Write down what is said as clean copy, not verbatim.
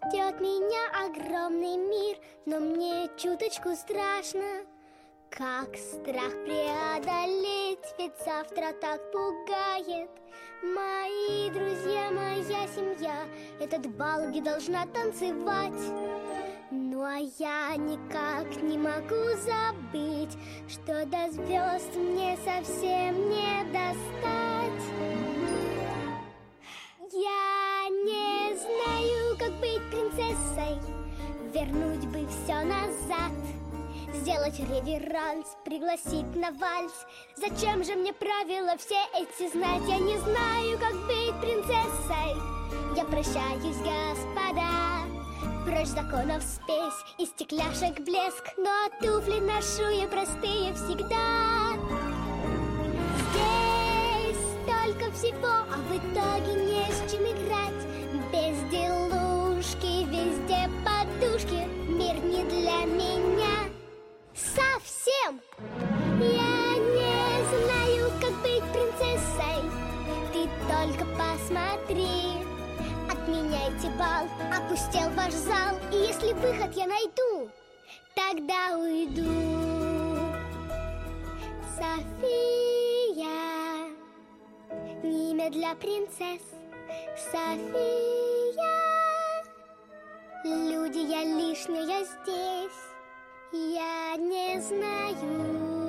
Ждет меня огромный мир, но мне чуточку страшно. Как страх преодолеть, ведь завтра так пугает. Мои друзья, моя семья, этот бал, где должна танцевать. Ну а я никак не могу забыть, что до звезд мне совсем не достать. Я не знаю, как быть принцессой, вернуть бы все назад, сделать реверанс, пригласить на вальс. Зачем же мне правила все эти знать? Я не знаю, как быть принцессой. Я прощаюсь, господа, прочь законов спесь и стекляшек блеск, но туфли ношу я простые всегда. Здесь столько всего, а в итоге не с чем играть. Безделушки, везде подушки, мир не для меня совсем. Я не знаю, как быть принцессой, ты только посмотри. Отменяйте бал, опустел ваш зал, и если выход я найду, тогда уйду. София, не имя для принцесс. София, люди, я лишняя здесь. Я не знаю,